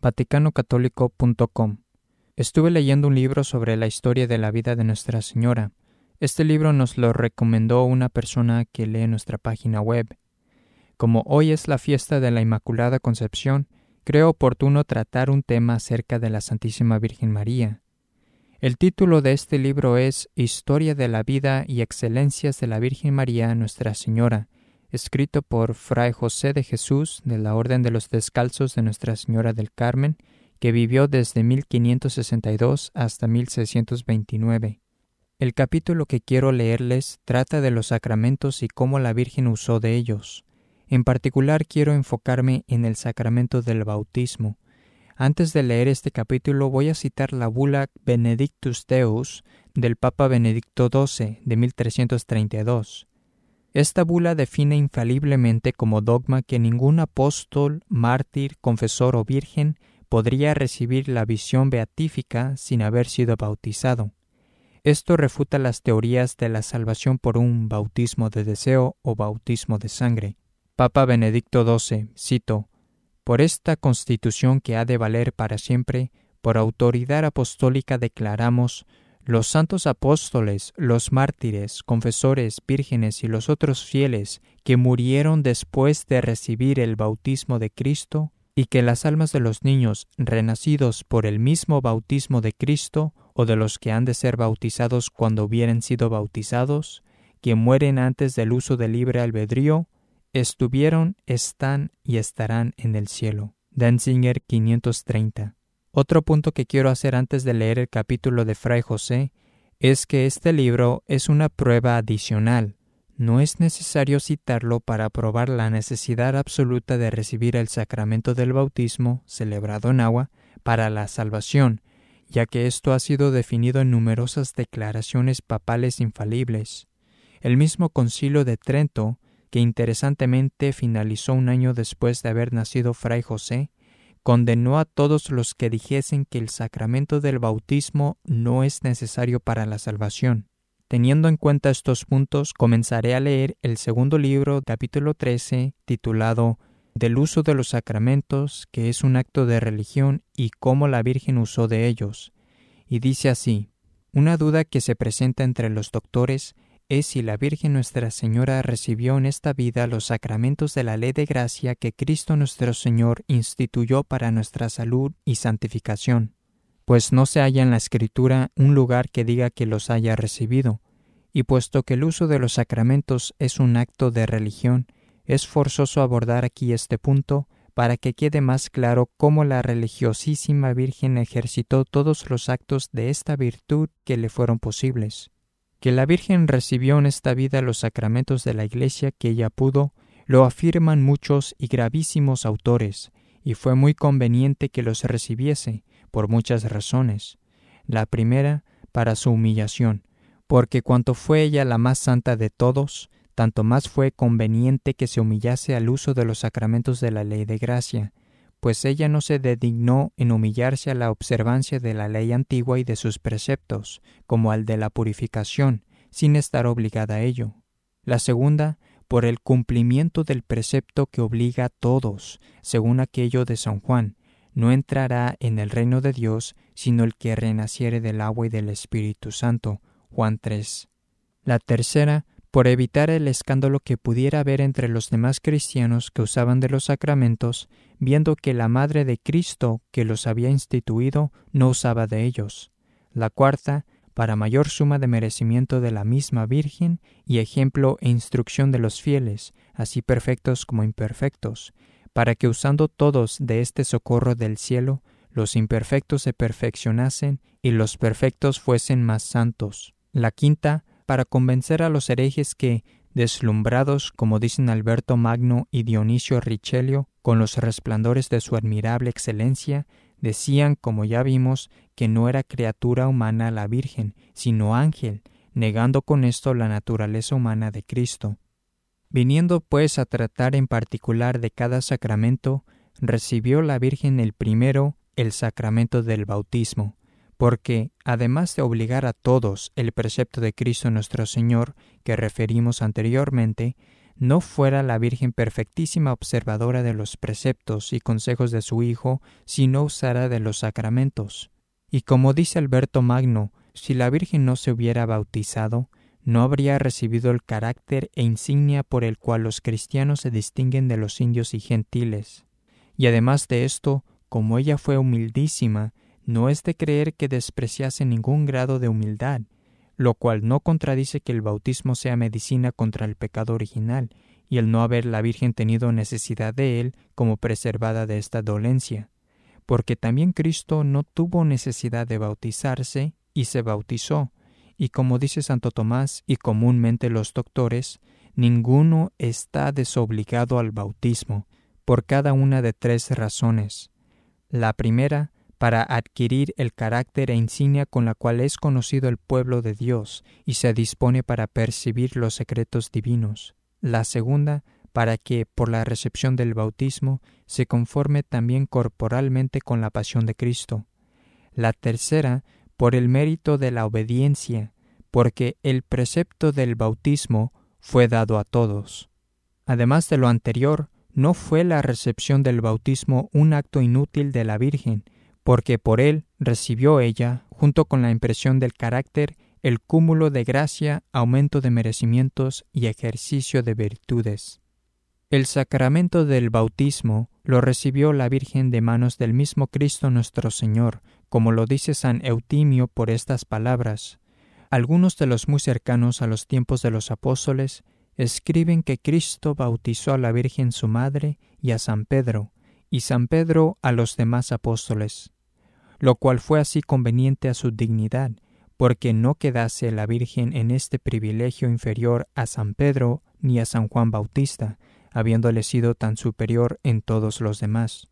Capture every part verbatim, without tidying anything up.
vaticano católico punto com. Estuve leyendo un libro sobre la historia de la vida de Nuestra Señora. Este libro nos lo recomendó una persona que lee nuestra página web. Como hoy es la fiesta de la Inmaculada Concepción, creo oportuno tratar un tema acerca de la Santísima Virgen María. El título de este libro es Historia de la vida y excelencias de la Virgen María Nuestra Señora, escrito por Fray José de Jesús de la Orden de los Descalzos de Nuestra Señora del Carmen, que vivió desde mil quinientos sesenta y dos hasta mil seiscientos veintinueve. El capítulo que quiero leerles trata de los sacramentos y cómo la Virgen usó de ellos. En particular quiero enfocarme en el sacramento del bautismo. Antes de leer este capítulo voy a citar la bula Benedictus Deus del Papa Benedicto doce de mil trescientos treinta y dos. Esta bula define infaliblemente como dogma que ningún apóstol, mártir, confesor o virgen podría recibir la visión beatífica sin haber sido bautizado. Esto refuta las teorías de la salvación por un bautismo de deseo o bautismo de sangre. Papa Benedicto doce, cito, «Por esta constitución que ha de valer para siempre, por autoridad apostólica declaramos, los santos apóstoles, los mártires, confesores, vírgenes y los otros fieles que murieron después de recibir el bautismo de Cristo, y que las almas de los niños renacidos por el mismo bautismo de Cristo o de los que han de ser bautizados cuando hubieren sido bautizados, que mueren antes del uso del libre albedrío, estuvieron, están y estarán en el cielo». Danziger quinientos treinta. Otro punto que quiero hacer antes de leer el capítulo de Fray José es que este libro es una prueba adicional. No es necesario citarlo para probar la necesidad absoluta de recibir el sacramento del bautismo, celebrado en agua, para la salvación, ya que esto ha sido definido en numerosas declaraciones papales infalibles. El mismo Concilio de Trento, que interesantemente finalizó un año después de haber nacido Fray José, condenó a todos los que dijesen que el sacramento del bautismo no es necesario para la salvación. Teniendo en cuenta estos puntos, comenzaré a leer el segundo libro, capítulo trece, titulado Del uso de los sacramentos, que es un acto de religión y cómo la Virgen usó de ellos. Y dice así: una duda que se presenta entre los doctores es si la Virgen Nuestra Señora recibió en esta vida los sacramentos de la ley de gracia que Cristo nuestro Señor instituyó para nuestra salud y santificación, pues no se halla en la Escritura un lugar que diga que los haya recibido, y puesto que el uso de los sacramentos es un acto de religión, es forzoso abordar aquí este punto para que quede más claro cómo la religiosísima Virgen ejercitó todos los actos de esta virtud que le fueron posibles. Que la Virgen recibió en esta vida los sacramentos de la Iglesia que ella pudo, lo afirman muchos y gravísimos autores, y fue muy conveniente que los recibiese, por muchas razones. La primera, para su humillación, porque cuanto fue ella la más santa de todos, tanto más fue conveniente que se humillase al uso de los sacramentos de la ley de gracia, pues ella no se dedignó en humillarse a la observancia de la ley antigua y de sus preceptos, como al de la purificación, sin estar obligada a ello. La segunda, por el cumplimiento del precepto que obliga a todos, según aquello de San Juan: no entrará en el reino de Dios sino el que renaciere del agua y del Espíritu Santo. Juan tres. La tercera, por evitar el escándalo que pudiera haber entre los demás cristianos que usaban de los sacramentos, viendo que la Madre de Cristo, que los había instituido, no usaba de ellos. La cuarta, para mayor suma de merecimiento de la misma Virgen y ejemplo e instrucción de los fieles, así perfectos como imperfectos, para que usando todos de este socorro del cielo, los imperfectos se perfeccionasen y los perfectos fuesen más santos. La quinta, para convencer a los herejes que, deslumbrados, como dicen Alberto Magno y Dionisio Richelio, con los resplandores de su admirable excelencia, decían, como ya vimos, que no era criatura humana la Virgen, sino ángel, negando con esto la naturaleza humana de Cristo. Viniendo pues a tratar en particular de cada sacramento, recibió la Virgen el primero, el sacramento del bautismo, porque, además de obligar a todos el precepto de Cristo nuestro Señor, que referimos anteriormente, no fuera la Virgen perfectísima observadora de los preceptos y consejos de su Hijo si no usara de los sacramentos. Y como dice Alberto Magno, si la Virgen no se hubiera bautizado, no habría recibido el carácter e insignia por el cual los cristianos se distinguen de los indios y gentiles. Y además de esto, como ella fue humildísima, no es de creer que despreciase ningún grado de humildad, lo cual no contradice que el bautismo sea medicina contra el pecado original, y el no haber la Virgen tenido necesidad de él como preservada de esta dolencia, porque también Cristo no tuvo necesidad de bautizarse y se bautizó, y como dice Santo Tomás y comúnmente los doctores, ninguno está desobligado al bautismo, por cada una de tres razones. La primera, para adquirir el carácter e insignia con la cual es conocido el pueblo de Dios y se dispone para percibir los secretos divinos. La segunda, para que, por la recepción del bautismo, se conforme también corporalmente con la pasión de Cristo. La tercera, por el mérito de la obediencia, porque el precepto del bautismo fue dado a todos. Además de lo anterior, no fue la recepción del bautismo un acto inútil de la Virgen, porque por él recibió ella, junto con la impresión del carácter, el cúmulo de gracia, aumento de merecimientos y ejercicio de virtudes. El sacramento del bautismo lo recibió la Virgen de manos del mismo Cristo nuestro Señor, como lo dice San Eutimio por estas palabras. Algunos de los muy cercanos a los tiempos de los apóstoles escriben que Cristo bautizó a la Virgen su madre y a San Pedro, y San Pedro a los demás apóstoles, lo cual fue así conveniente a su dignidad, porque no quedase la Virgen en este privilegio inferior a San Pedro ni a San Juan Bautista, habiéndole sido tan superior en todos los demás.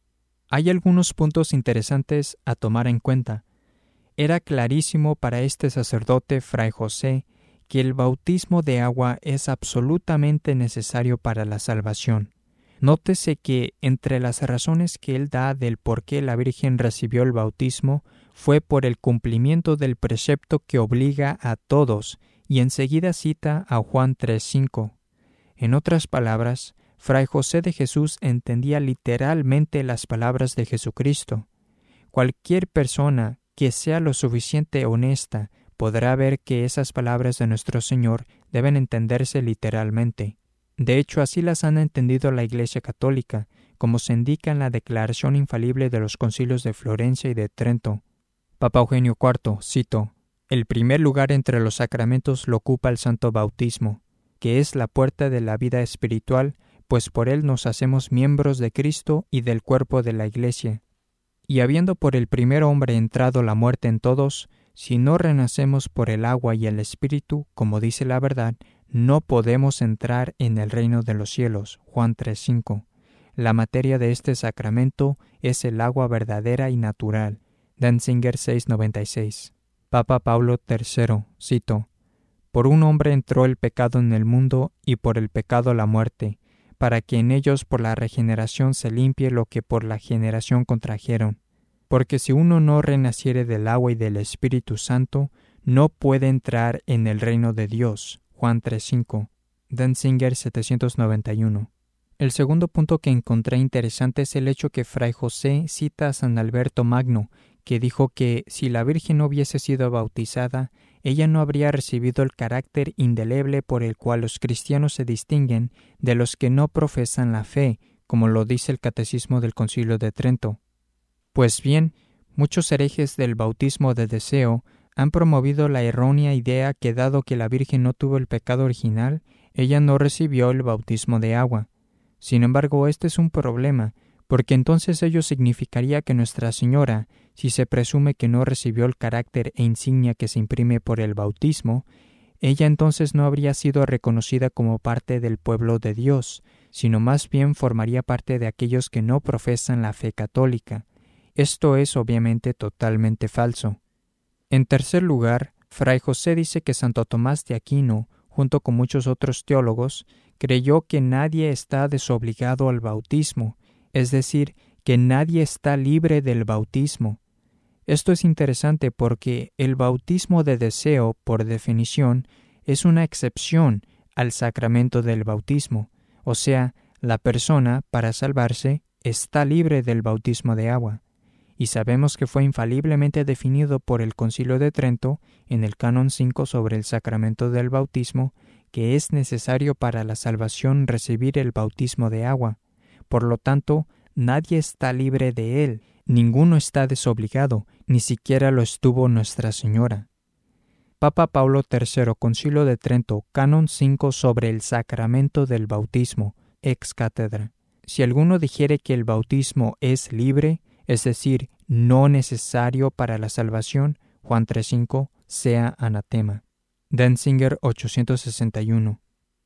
Hay algunos puntos interesantes a tomar en cuenta. Era clarísimo para este sacerdote Fray José que el bautismo de agua es absolutamente necesario para la salvación. Nótese que entre las razones que él da del por qué la Virgen recibió el bautismo fue por el cumplimiento del precepto que obliga a todos, y enseguida cita a Juan tres cinco. En otras palabras, Fray José de Jesús entendía literalmente las palabras de Jesucristo. Cualquier persona que sea lo suficiente honesta podrá ver que esas palabras de nuestro Señor deben entenderse literalmente. De hecho, así las han entendido la Iglesia Católica, como se indica en la Declaración Infalible de los Concilios de Florencia y de Trento. Papa Eugenio cuarto, cito, «El primer lugar entre los sacramentos lo ocupa el santo bautismo, que es la puerta de la vida espiritual, pues por él nos hacemos miembros de Cristo y del cuerpo de la Iglesia. Y habiendo por el primer hombre entrado la muerte en todos, si no renacemos por el agua y el Espíritu, como dice la verdad, no podemos entrar en el reino de los cielos». Juan tres cinco. La materia de este sacramento es el agua verdadera y natural. Danziger seis noventa y seis. Papa Pablo tercero, cito, «Por un hombre entró el pecado en el mundo y por el pecado la muerte, para que en ellos por la regeneración se limpie lo que por la generación contrajeron. Porque si uno no renaciere del agua y del Espíritu Santo, no puede entrar en el reino de Dios». Juan tres cinco. Danziger setecientos noventa y uno. El segundo punto que encontré interesante es el hecho que Fray José cita a San Alberto Magno, que dijo que si la Virgen no hubiese sido bautizada, ella no habría recibido el carácter indeleble por el cual los cristianos se distinguen de los que no profesan la fe, como lo dice el Catecismo del Concilio de Trento. Pues bien, muchos herejes del bautismo de deseo han promovido la errónea idea que dado que la Virgen no tuvo el pecado original, ella no recibió el bautismo de agua. Sin embargo, este es un problema, porque entonces ello significaría que Nuestra Señora, si se presume que no recibió el carácter e insignia que se imprime por el bautismo, ella entonces no habría sido reconocida como parte del pueblo de Dios, sino más bien formaría parte de aquellos que no profesan la fe católica. Esto es obviamente totalmente falso. En tercer lugar, Fray José dice que Santo Tomás de Aquino, junto con muchos otros teólogos, creyó que nadie está desobligado al bautismo, es decir, que nadie está libre del bautismo. Esto es interesante porque el bautismo de deseo, por definición, es una excepción, al sacramento del bautismo, o sea, la persona, para salvarse, está libre del bautismo de agua. Y sabemos que fue infaliblemente definido por el Concilio de Trento en el Canon cinco sobre el sacramento del bautismo, que es necesario para la salvación recibir el bautismo de agua. Por lo tanto, nadie está libre de él, ninguno está desobligado, ni siquiera lo estuvo Nuestra Señora. Papa Pablo tercero, Concilio de Trento, Canon cinco sobre el sacramento del bautismo, ex cátedra. Si alguno dijere que el bautismo es libre, es decir, no necesario para la salvación, Juan tres cinco, sea anatema. Denzinger ochocientos sesenta y uno.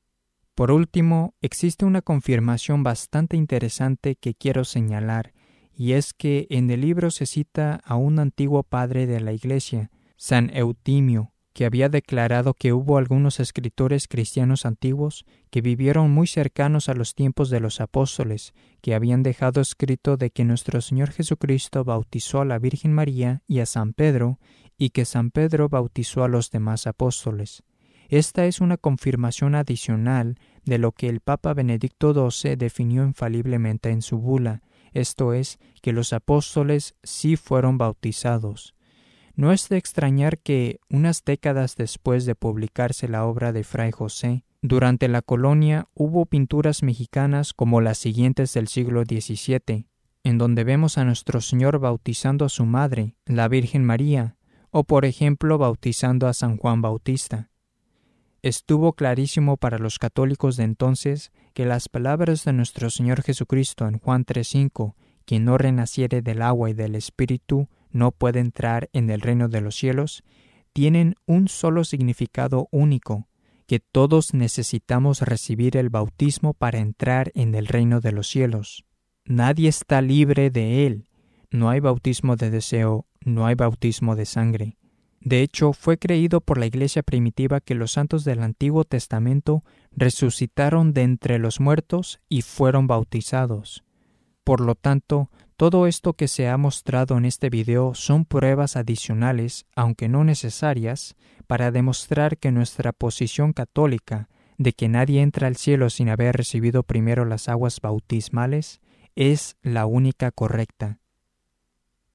Por último, existe una confirmación bastante interesante que quiero señalar, y es que en el libro se cita a un antiguo padre de la Iglesia, San Eutimio, que había declarado que hubo algunos escritores cristianos antiguos que vivieron muy cercanos a los tiempos de los apóstoles, que habían dejado escrito de que nuestro Señor Jesucristo bautizó a la Virgen María y a San Pedro, y que San Pedro bautizó a los demás apóstoles. Esta es una confirmación adicional de lo que el Papa Benedicto doce definió infaliblemente en su bula, esto es, que los apóstoles sí fueron bautizados. No es de extrañar que, unas décadas después de publicarse la obra de Fray José, durante la colonia hubo pinturas mexicanas como las siguientes del siglo diecisiete, en donde vemos a nuestro Señor bautizando a su madre, la Virgen María, o por ejemplo bautizando a San Juan Bautista. Estuvo clarísimo para los católicos de entonces que las palabras de nuestro Señor Jesucristo en Juan tres cinco, quien no renaciere del agua y del Espíritu, no puede entrar en el reino de los cielos, tienen un solo significado único, que todos necesitamos recibir el bautismo para entrar en el reino de los cielos. Nadie está libre de él. No hay bautismo de deseo, no hay bautismo de sangre. De hecho, fue creído por la Iglesia primitiva que los santos del Antiguo Testamento resucitaron de entre los muertos y fueron bautizados. Por lo tanto, todo esto que se ha mostrado en este video son pruebas adicionales, aunque no necesarias, para demostrar que nuestra posición católica de que nadie entra al cielo sin haber recibido primero las aguas bautismales es la única correcta.